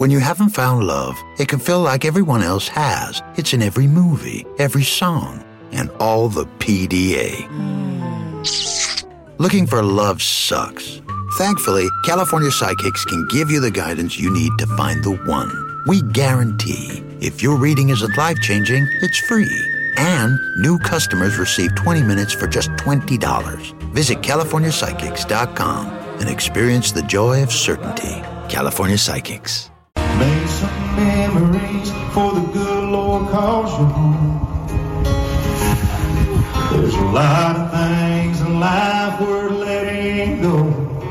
When you haven't found love, it can feel like everyone else has. It's in every movie, every song, and all the PDA. Looking for love sucks. Thankfully, California Psychics can give you the guidance you need to find the one. We guarantee if your reading isn't life-changing, it's free. And new customers receive 20 minutes for just $20. Visit CaliforniaPsychics.com and experience the joy of certainty. California Psychics. Make some memories for the good Lord calls you home. There's a lot of things in life worth letting go.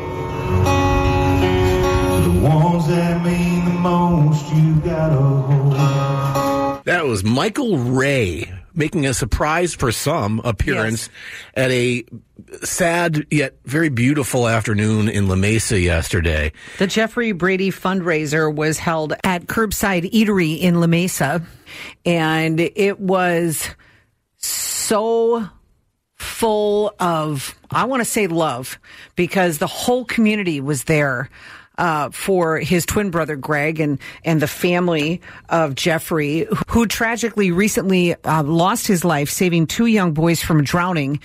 The ones that mean the most you gotta hold. That was Michael Ray making a surprise for some appearance at a sad yet very beautiful afternoon in La Mesa yesterday. The Jeffrey Brady fundraiser was held at Curbside Eatery in La Mesa, and it was so full of, I want to say, love, because the whole community was there for his twin brother Greg and the family of Jeffrey, who tragically recently lost his life saving two young boys from drowning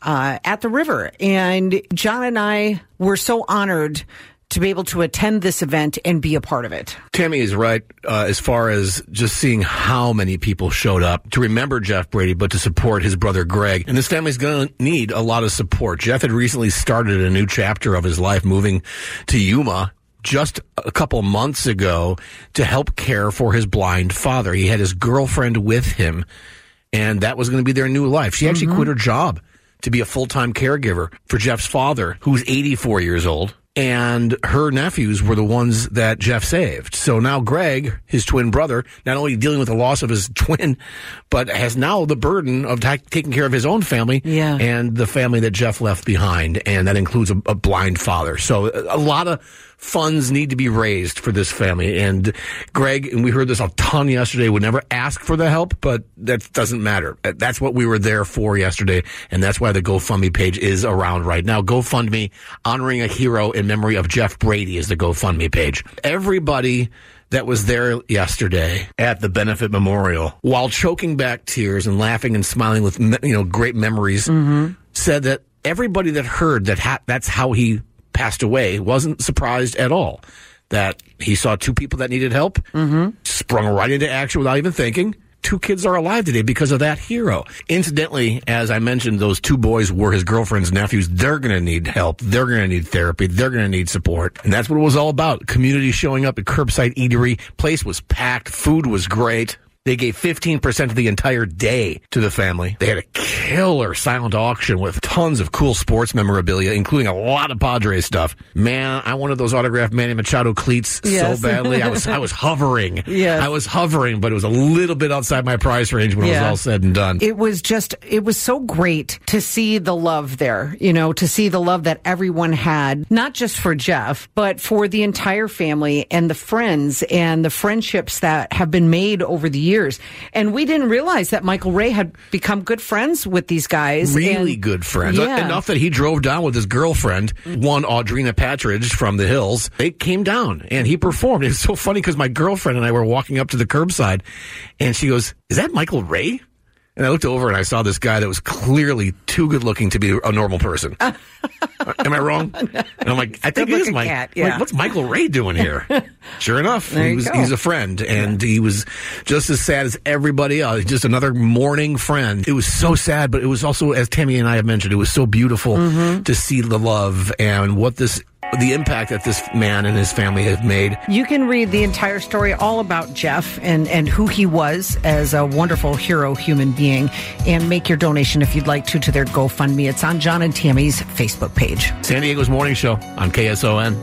at the river. And John and I were so honored to be able to attend this event and be a part of it. Tammy is right as far as just seeing how many people showed up to remember Jeff Brady, but to support his brother Greg. And this family's going to need a lot of support. Jeff had recently started a new chapter of his life, moving to Yuma just a couple months ago to help care for his blind father. He had his girlfriend with him, and that was going to be their new life. She actually quit her job to be a full-time caregiver for Jeff's father, who's 84 years old. And her nephews were the ones that Jeff saved. So now Greg, his twin brother, not only dealing with the loss of his twin, but has now the burden of taking care of his own family and the family that Jeff left behind. And that includes a blind father. So a lot of funds need to be raised for this family. And Greg, and we heard this a ton yesterday, would never ask for the help, but that doesn't matter. That's what we were there for yesterday, and that's why the GoFundMe page is around right now. GoFundMe, honoring a hero in memory of Jeff Brady, is the GoFundMe page. Everybody that was there yesterday at the benefit memorial, while choking back tears and laughing and smiling with great memories, said that everybody that heard that that's how he passed away wasn't surprised at all. That he saw two people that needed help, sprung right into action without even thinking. Two kids are alive today because of that hero. Incidentally, as I mentioned, those two boys were his girlfriend's nephews. They're going to need help. They're going to need therapy. They're going to need support. And that's what it was all about. Community showing up at Curbside Eatery. Place was packed. Food was great. They gave 15% of the entire day to the family. They had a killer silent auction with tons of cool sports memorabilia, including a lot of Padres stuff. Man, I wanted those autographed Manny Machado cleats so badly. I was hovering. I was hovering, but it was a little bit outside my price range when it was all said and done. It was so great to see the love there, to see the love that everyone had, not just for Jeff, but for the entire family and the friends and the friendships that have been made over the years. And we didn't realize that Michael Ray had become good friends with these guys. Really good friends. Enough that he drove down with his girlfriend, one Audrina Patridge from the Hills. They came down and he performed. It's so funny because my girlfriend and I were walking up to the curbside and she goes, "Is that Michael Ray?" And I looked over and I saw this guy that was clearly too good looking to be a normal person. Am I wrong? And I'm like, I think it is like, what's Michael Ray doing here? Sure enough, he's a friend, and he was just as sad as everybody else. Just another mourning friend. It was so sad, but it was also, as Tammy and I have mentioned, it was so beautiful to see the love and the impact that this man and his family have made. You can read the entire story all about Jeff and who he was as a wonderful hero human being, and make your donation if you'd like to their GoFundMe. It's on John and Tammy's Facebook page. San Diego's Morning Show on KSON.